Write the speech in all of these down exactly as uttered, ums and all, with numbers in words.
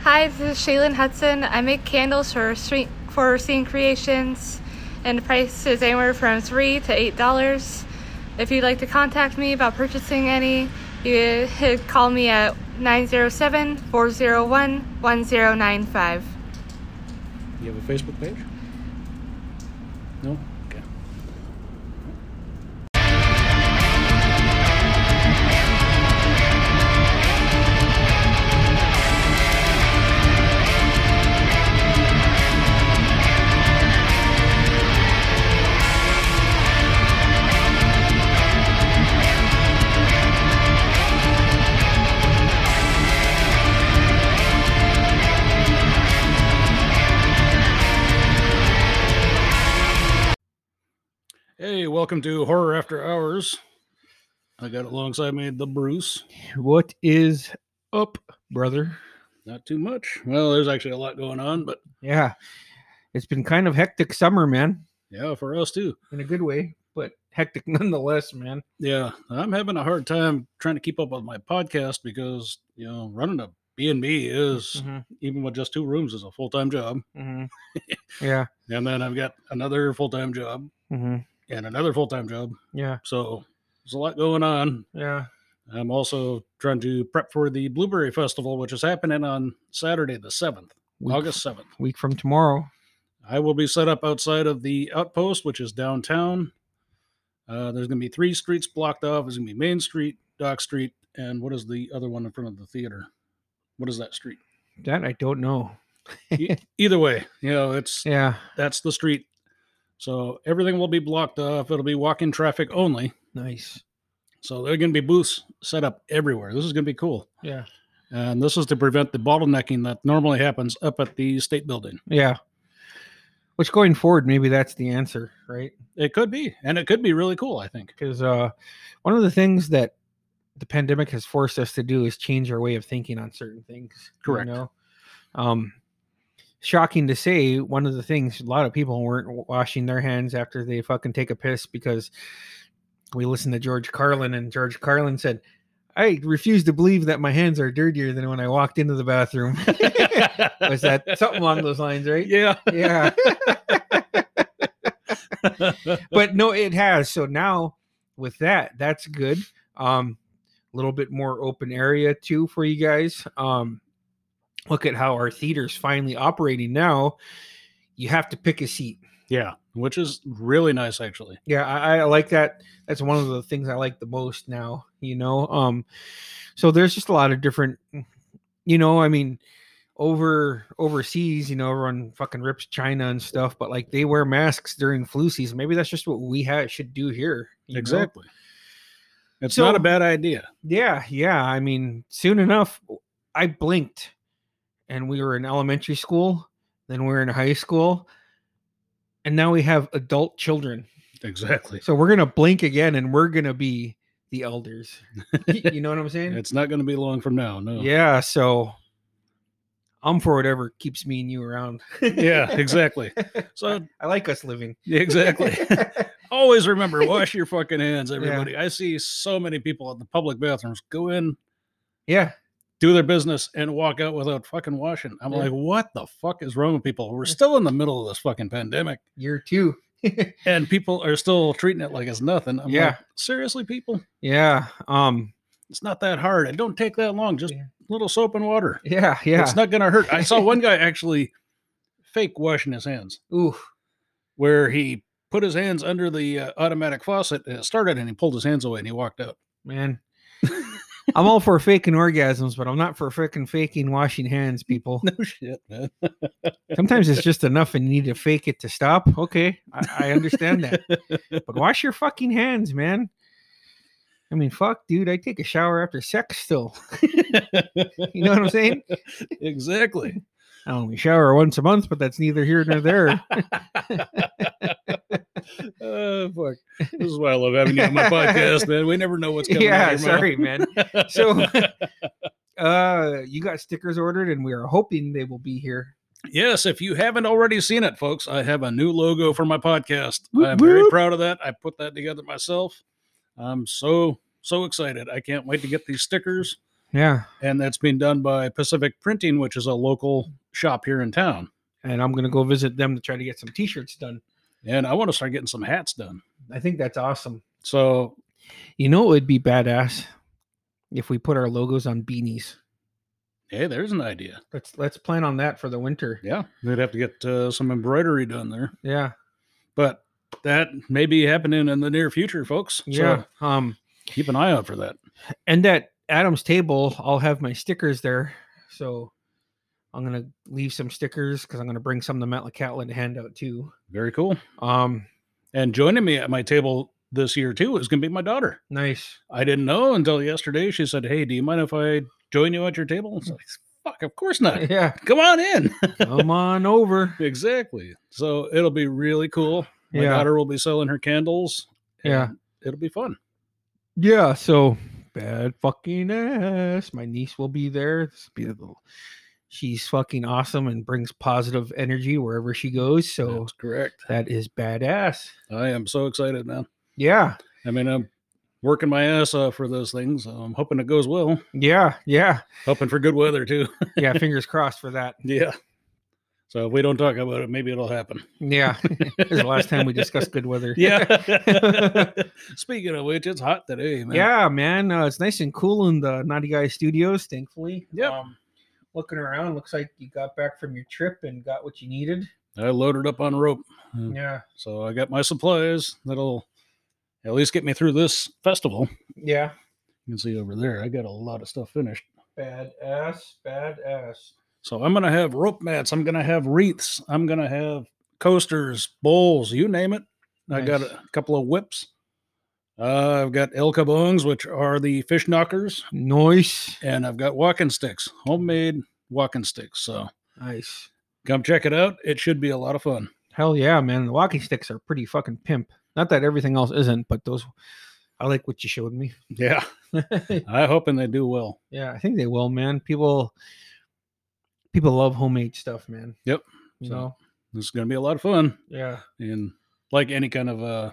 Hi, this is Shaylin Hudson. I make candles for street, for Scene Creations, and the price is anywhere from three to eight dollars. If you'd like to contact me about purchasing any, you could call me at nine zero seven, four zero one, one zero nine five. You have a Facebook page? No? Okay. Hey, welcome to Horror After Hours. I got alongside me the Bruce. What is up, brother? Not too much. Well, there's actually a lot going on, but Yeah, it's been kind of hectic summer, man, yeah, for us too. in a good way, but hectic nonetheless, man. Yeah, I'm having a hard time trying to keep up with my podcast because, you know, running a B and B is, Mm-hmm, even with just two rooms, is a full-time job. mm-hmm. Yeah. And then I've got another full-time job Mm-hmm. and another full-time job. Yeah. So there's a lot going on. Yeah. I'm also trying to prep for the Blueberry Festival, which is happening on Saturday the seventh, Week, August seventh. Week from tomorrow. I will be set up outside of the Outpost, which is downtown. Uh, there's going to be three streets blocked off. There's going to be Main Street, Dock Street, and what is the other one in front of the theater? What is that street? That I don't know. E- either way, you know, it's Yeah. that's the street. So everything will be blocked off. It'll be walk-in traffic only. Nice. So there are going to be booths set up everywhere. This is going to be cool. Yeah. And this is to prevent the bottlenecking that normally happens up at the state building. Yeah. Which going forward, maybe that's the answer, right? It could be. And it could be really cool, I think. Because uh, one of the things that the pandemic has forced us to do is change our way of thinking on certain things. Correct. You know? Um, shocking to say, one of the things, a lot of people weren't washing their hands after they fucking take a piss because we listened to George Carlin, and George Carlin said, I refuse to believe that my hands are dirtier than when I walked into the bathroom. Was that something along those lines, right? Yeah. Yeah. But no, it has. So now with that, that's good. Um, a little bit more open area too for you guys. Um, look at how our theater's finally operating now. You have to pick a seat. Yeah. Which is really nice, actually. Yeah, I, I like that. That's one of the things I like the most now, you know. Um, so there's just a lot of different, you know, I mean, over overseas, you know, everyone fucking rips China and stuff, but like they wear masks during flu season. Maybe that's just what we ha- should do here. you know? Exactly. It's So- not a bad idea. Yeah, yeah. I mean, soon enough, I blinked and we were in elementary school, then we were in high school, and now we have adult children. Exactly. So we're going to blink again and we're going to be the elders. Y- you know what I'm saying? It's not going to be long from now. No. Yeah. So I'm for whatever keeps me and you around. Yeah, exactly. So I like us living. exactly. Always remember, wash your fucking hands, everybody. I see so many people at the public bathrooms go in, Yeah. do their business, and walk out without fucking washing. I'm Yeah. like, what the fuck is wrong with people? We're still in the middle of this fucking pandemic, Year two. and people are still treating it like it's nothing. I'm Yeah. like, seriously, people? Yeah. Um, It's not that hard. It don't take that long. Just Yeah. a little soap and water. yeah. Yeah. It's not going to hurt. I saw one guy actually fake washing his hands, Ooh. where he put his hands under the uh, automatic faucet, and it started, and he pulled his hands away, and he walked out. Man. I'm all for faking orgasms, but I'm not for freaking faking washing hands, people. No shit, man. Sometimes it's just enough and you need to fake it to stop. Okay. I, I understand that. But wash your fucking hands, man. I mean, fuck, dude. I take a shower after sex still. You know what I'm saying? Exactly. I only shower once a month, but that's neither here nor there. Oh, fuck. This is why I love having you on my podcast, man. We never know what's coming Yeah, out of your mouth. sorry, man. So, uh, you got stickers ordered, and we are hoping they will be here. Yes, if you haven't already seen it, folks, I have a new logo for my podcast. Whoop, I'm very whoop. proud of that. I put that together myself. I'm so, so excited. I can't wait to get these stickers. Yeah. And that's being done by Pacific Printing, which is a local shop here in town. And I'm going to go visit them to try to get some t-shirts done. And I want to start getting some hats done. I think that's awesome. So, you know, it would be badass if we put our logos on beanies. hey, there's an idea. Let's let's plan on that for the winter. Yeah, they'd have to get uh, some embroidery done there. Yeah. But that may be happening in the near future, folks. Yeah. So um, keep an eye out for that. And at Adam's table, I'll have my stickers there. So I'm going to leave some stickers because I'm going to bring some to Matt Catlin to hand out too. Very cool. Um, and joining me at my table this year too is going to be my daughter. Nice. I didn't know until yesterday. She said, "Hey, do you mind if I join you at your table?" I was like, "Fuck, of course not. Yeah. Come on in." Come on over. Exactly. So it'll be really cool. My Yeah. daughter will be selling her candles. Yeah. It'll be fun. Yeah. So bad fucking ass. My niece will be there. This will be a little... She's fucking awesome and brings positive energy wherever she goes. So that's correct. That is badass. I am so excited, man. Yeah. I mean, I'm working my ass off for those things. So I'm hoping it goes well. Yeah. Yeah. Hoping for good weather too. Yeah. Fingers crossed for that. Yeah. So if we don't talk about it, maybe it'll happen. Yeah. This is the last time we discussed good weather. Yeah. Speaking of which, it's hot today, man. Yeah, man. Uh, it's nice and cool in the Naughty Guy Studios, thankfully. Yep. Um, looking around, looks like you got back from your trip and got what you needed. I loaded up on rope. Yeah. So I got my supplies that'll at least get me through this festival. Yeah. You can see over there, I got a lot of stuff finished. Badass, badass. So I'm going to have rope mats. I'm going to have wreaths. I'm going to have coasters, bowls, you name it. Nice. I got a couple of whips. Uh, I've got El Cabongs, which are the fish knockers. Nice. And I've got walking sticks, homemade walking sticks. So nice. Come check it out. It should be a lot of fun. Hell yeah, man. The walking sticks are pretty fucking pimp. Not that everything else isn't, but those, I like what you showed me. Yeah. I hoping they do well. Yeah, I think they will, man. People, people love homemade stuff, man. Yep. You so know? This is going to be a lot of fun. Yeah. And like any kind of, uh,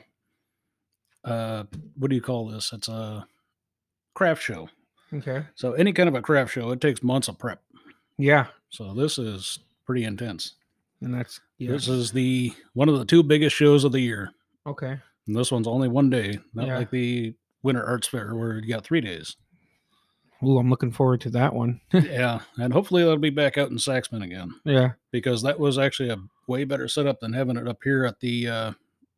uh, what do you call this? It's a craft show. Okay. So any kind of a craft show, it takes months of prep. Yeah. So this is pretty intense. And that's, yeah. This is the one of the two biggest shows of the year. Okay. And this one's only one day, not Yeah. like the Winter Arts Fair where you got three days. Ooh, I'm looking forward to that one. Yeah. And hopefully that'll be back out in Saxman again. Yeah. Because that was actually a way better setup than having it up here at the, uh,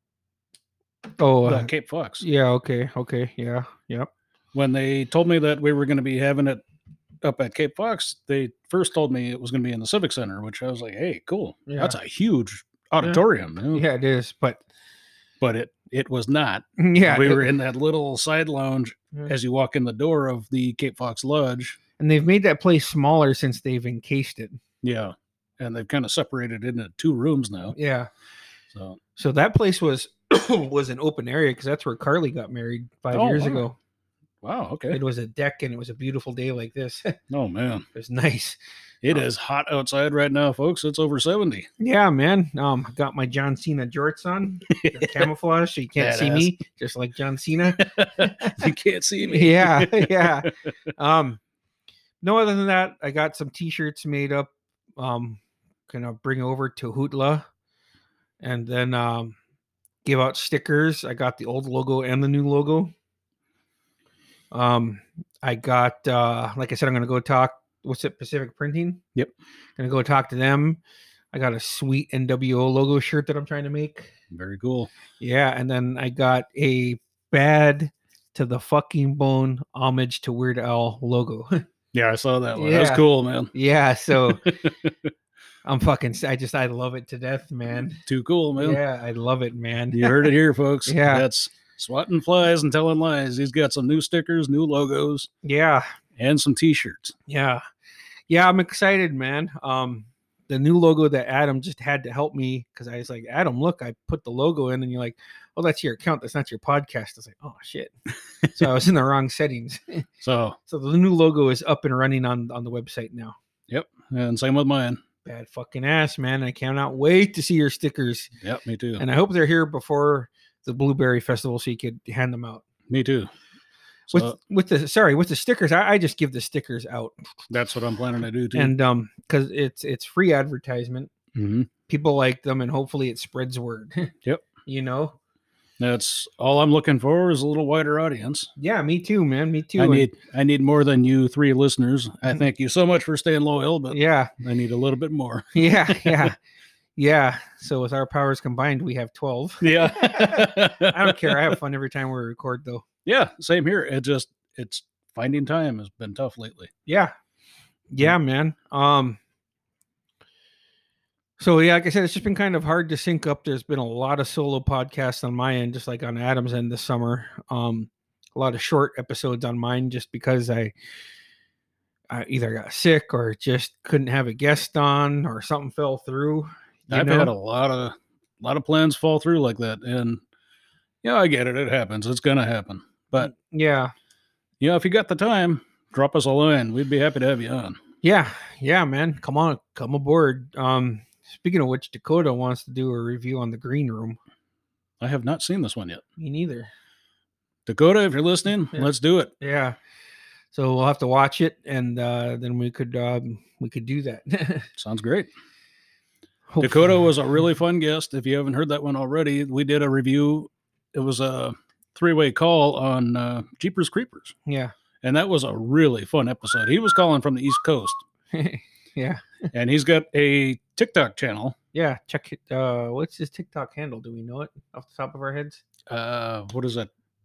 Oh, the uh, Cape Fox. yeah. Okay. Okay. Yeah. Yep. When they told me that we were going to be having it up at Cape Fox, they first told me it was going to be in the Civic Center, which I was like, hey, cool. Yeah. That's a huge auditorium. you know? Yeah, it is. But But it, it was not. yeah, We it- were in that little side lounge Yeah. as you walk in the door of the Cape Fox Lodge. and they've made that place smaller since they've encased it. Yeah. And they've kind of separated into two rooms now. Yeah. So, So that place was was an open area because that's where Carly got married five Oh, years wow. ago. wow. Okay. It was a deck and it was a beautiful day like this. It Oh, man. was nice. It Oh. is hot outside right now, folks. It's over seventy. Yeah, man. Um, I got my John Cena jorts on, They're camouflage, so you can't see Badass. me, just like John Cena. You can't see me. Yeah, yeah. Um, no, other than that, I got some T-shirts made up. Um, gonna bring over to Hootla, and then um, give out stickers. I got the old logo and the new logo. Um, I got, uh, like I said, I'm gonna go talk. What's it? Pacific Printing. Yep. Gonna go talk to them. I got a sweet N W O logo shirt that I'm trying to make. Very cool. Yeah, and then I got a bad to the fucking bone homage to Weird Al logo. Yeah, I saw that one. That was Yeah. cool, man. Yeah, so I'm fucking I just I love it to death, man. Too cool, man. Yeah, I love it, man. You heard it here, folks. Yeah. That's swatting flies and telling lies. He's got some new stickers, new logos, Yeah, and some t-shirts. yeah. Yeah, I'm excited, man. Um the new logo that Adam just had to help me because I was like, Adam, look, I put the logo in, and you're like, oh, that's your account, that's not your podcast. I was like, oh shit. So I was in the wrong settings. So, So the new logo is up and running on on the website now. yep. And same with mine. Bad fucking ass, man. I cannot wait to see your stickers. Yep, me too. And I hope they're here before the Blueberry Festival so you could hand them out. Me too. with So with the sorry with the stickers, I, I just give the stickers out, that's what I'm planning to do too. and um, because it's it's free advertisement. Mhm. People like them, and hopefully it spreads word. Yep. You know. That's all I'm looking for is a little wider audience. Yeah, me too, man. Me too. I And- need I need more than you three listeners. I thank you so much for staying loyal, but yeah, I need a little bit more. yeah, yeah, yeah. So with our powers combined, we have twelve. Yeah. I don't care. I have fun every time we record, though. Yeah, same here. It just it's finding time has been tough lately. Yeah, yeah, man. Um. So yeah, like I said, it's just been kind of hard to sync up. There's been a lot of solo podcasts on my end, just like on Adam's end this summer. Um, a lot of short episodes on mine, just because I, I either got sick or just couldn't have a guest on, or something fell through. you I've know? had a lot of lot of plans fall through like that, and yeah, I get it. It happens. It's gonna happen. But yeah, you know, if you got the time, drop us a line. We'd be happy to have you on. yeah, yeah, man. Come on, come aboard. Um, speaking of which, Dakota wants to do a review on The Green Room. I have not seen this one yet. Me neither. Dakota, if you're listening, Yeah. let's do it. Yeah. So we'll have to watch it, and uh, then we could um, we could do that. Sounds great. Hopefully. Dakota was a really fun guest. If you haven't heard that one already, we did a review. It was a three-way call on uh, Jeepers Creepers, Yeah. and that was a really fun episode. He was calling from the East Coast, Yeah. and he's got a TikTok channel. Yeah. Check it. Uh, what's his TikTok handle? Do we know it off the top of our heads? Uh, what is that?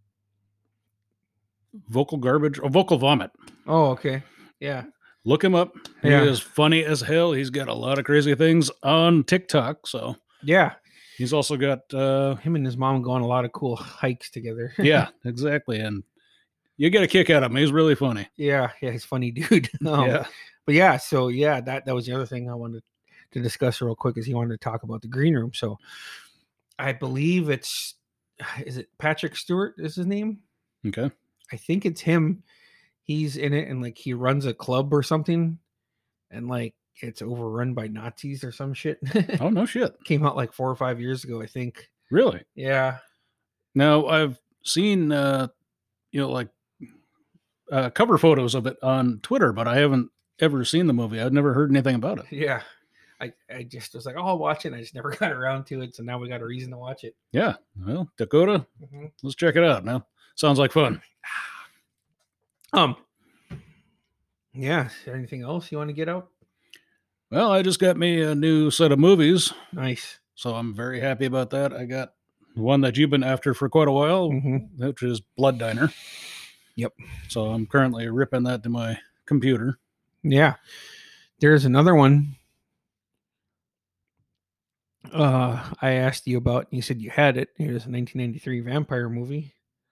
Vocal garbage or vocal vomit. Oh, okay. Yeah. Look him up. He Yeah. is funny as hell. He's got a lot of crazy things on TikTok. So Yeah. he's also got uh Him and his mom go on a lot of cool hikes together. yeah, exactly. And you get a kick out of him. He's really funny. Yeah. Yeah. He's a funny dude. Um, yeah. But yeah, so yeah, that that was the other thing I wanted to discuss real quick, is he wanted to talk about The Green Room. So I believe it's is it Patrick Stewart is his name? Okay. I think it's him. He's in it, and like he runs a club or something, and like it's overrun by Nazis or some shit. Oh no shit. Came out like four or five years ago, I think. Really? Yeah. Now I've seen uh you know like uh cover photos of it on Twitter, but I haven't ever seen the movie. I've never heard anything about it. Yeah. I, I just was like, oh, I'll watch it. And I just never got around to it. So now we got a reason to watch it. Yeah. Well, Dakota, Mhm. let's check it out now. Sounds like fun. Um, yeah. Is there anything else you want to get out? Well, I just got me a new set of movies, Nice. so I'm very happy about that. I got one that you've been after for quite a while, Mhm. which is Blood Diner. Yep. So I'm currently ripping that to my computer. Yeah. There's another one. Uh, I asked you about, you said you had it. Here's a nineteen ninety-three vampire movie.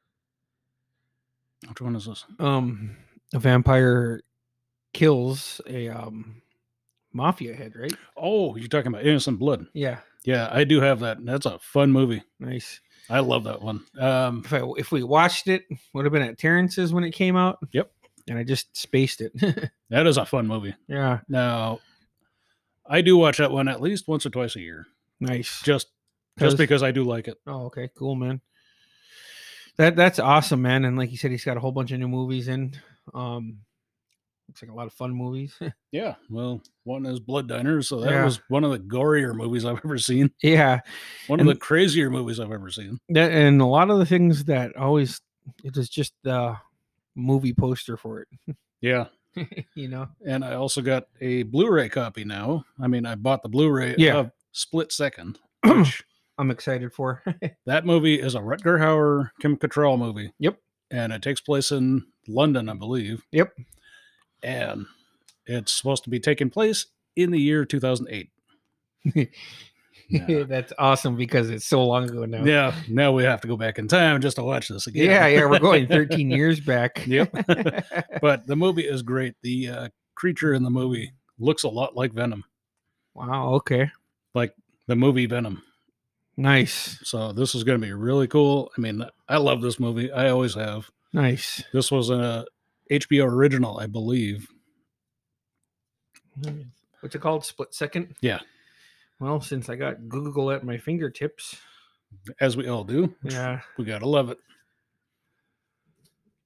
Which one is this? Um, a vampire kills a um mafia head, right? Oh, you're talking about Innocent Blood. Yeah. Yeah, I do have that. That's a fun movie. Nice. I love that one. Um, If I if we watched it, would have been at Terrence's when it came out. Yep. And I just spaced it. that is a fun movie. Yeah. Now, I do watch that one at least once or twice a year, Nice. just 'Cause- just because I do like it. Oh, okay, cool, man. That that's awesome, man. And like you said, he's got a whole bunch of new movies in. Um, looks like a lot of fun movies. Yeah, well, one is Blood Diner, so that Yeah. was one of the gorier movies I've ever seen. Yeah, One And- of the crazier movies I've ever seen. that and a lot of the things that always it is just the movie poster for it. Yeah, You know. and I also got a Blu-ray copy now. I mean, I bought the Blu-ray Yeah. of Split Second, which I'm excited for. that movie is a Rutger Hauer, Kim Cattrall movie. Yep. And it takes place in London, I believe. Yep. And it's supposed to be taking place in the year two thousand eight. Yeah. That's awesome because it's so long ago now. Yeah, now we have to go back in time just to watch this again. Yeah, yeah, we're going thirteen years back. Yep. But the movie is great. The uh, creature in the movie looks a lot like Venom, Wow, okay. like the movie Venom. Nice. So this is going to be really cool. I mean, I love this movie. I always have. Nice. This was a H B O original, I believe. What's it called? Split Second? Yeah. Well, since I got Google at my fingertips, As we all do. yeah. We got to love it.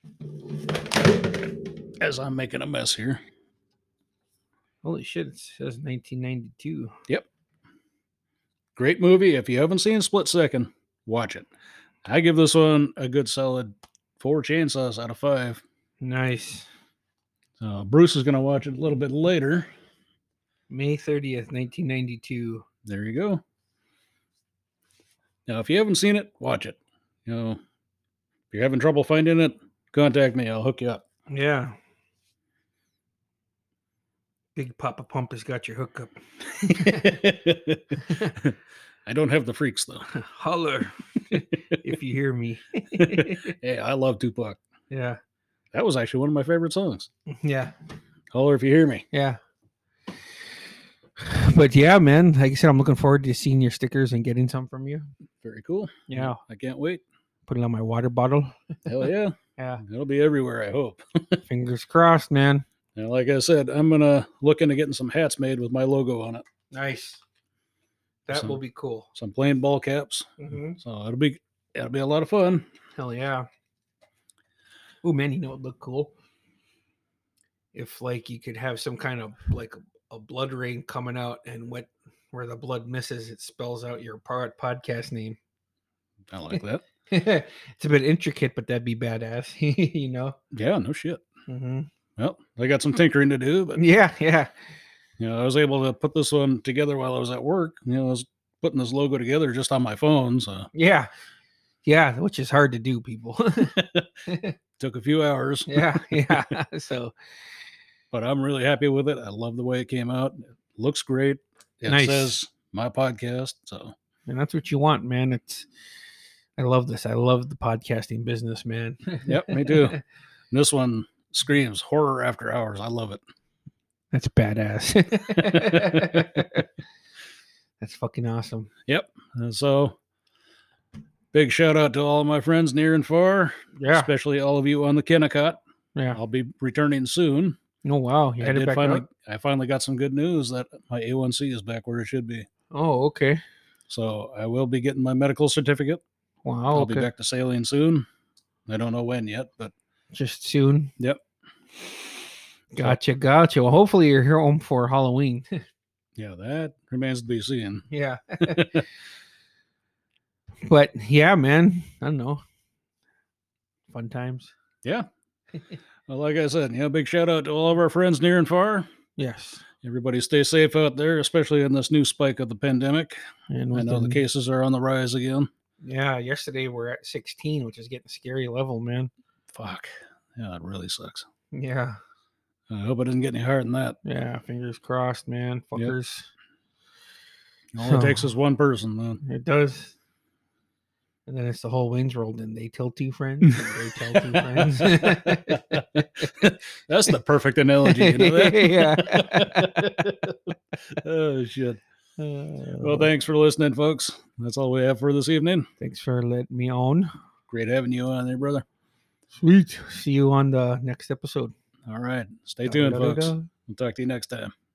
As I'm making a mess here. Holy shit! It says nineteen ninety-two. Yep. Great movie. If you haven't seen Split Second, watch it. I give this one a good solid four chainsaws out of five. Nice. Uh, Bruce is going to watch it a little bit later. May thirtieth, nineteen ninety-two. There you go. Now, if you haven't seen it, watch it. You know, if you're having trouble finding it, contact me. I'll hook you up. Yeah. Big Papa Pump has got your hookup. I don't have the freaks, though. Holler if you hear me. Hey, I love Tupac. Yeah. That was actually one of my favorite songs. Yeah. Holler if you hear me. Yeah. But yeah, man, like I said, I'm looking forward to seeing your stickers and getting some from you. Very cool. Yeah. I can't wait. Put it on my water bottle. Hell yeah. Yeah. It'll be everywhere, I hope. Fingers crossed, man. And like I said, I'm going to look into getting some hats made with my logo on it. Nice. That Some- will be cool. Some plain ball caps. Mm-hmm. So it'll be it'll be a lot of fun. Hell yeah. Oh man, you know what would look cool? If like you could have some kind of like a, a blood ring coming out, and what where the blood misses, it spells out your pod, podcast name. I like that. It's a bit intricate, but that'd be badass, you know? Yeah, no shit. Mm-hmm. Well, I got some tinkering to do, but Yeah, yeah. you know, I was able to put this one together while I was at work. You know, I was putting this logo together just on my phone, so Yeah. Yeah, which is hard to do, people. took a few hours. Yeah, yeah. So But I'm really happy with it. I love the way it came out. It looks great. It Nice. says my podcast, so and that's what you want, man. It's I love this. I love the podcasting business, man. Yep, me too. And this one screams horror after hours. I love it. That's badass. That's fucking awesome. Yep. And so big shout out to all of my friends near and far, Yeah. especially all of you on the Kennecott. Yeah. I'll be returning soon. Oh wow. You I headed did back finally up? I finally got some good news that my A one C is back where it should be. Oh, okay. So I will be getting my medical certificate. Wow. I'll okay. be back to sailing soon. I don't know when yet, but Just soon. yep. Gotcha, gotcha. Well, hopefully you're here home for Halloween. Yeah, that remains to be seen. Yeah. But yeah, man. I don't know. Fun times. Yeah. Well, like I said, you know, big shout out to all of our friends near and far. Yes. Everybody stay safe out there, especially in this new spike of the pandemic. And I know the within- cases are on the rise again. Yeah, yesterday we're at sixteen, which is getting scary level, man. Fuck. Yeah, it really sucks. Yeah. I hope it doesn't get any higher than that. Yeah. Fingers crossed, man. Fuckers. All it takes is one person, then. It does. And then it's the whole Wayne's World, and they tell two friends, and they tell two friends. That's the perfect analogy. You know that? Yeah. Oh, shit. Uh, Well, thanks for listening, folks. That's all we have for this evening. thanks for letting me on. Great having you on there, brother. Sweet. See you on the next episode. All right. Stay tuned, folks. We'll talk to you next time.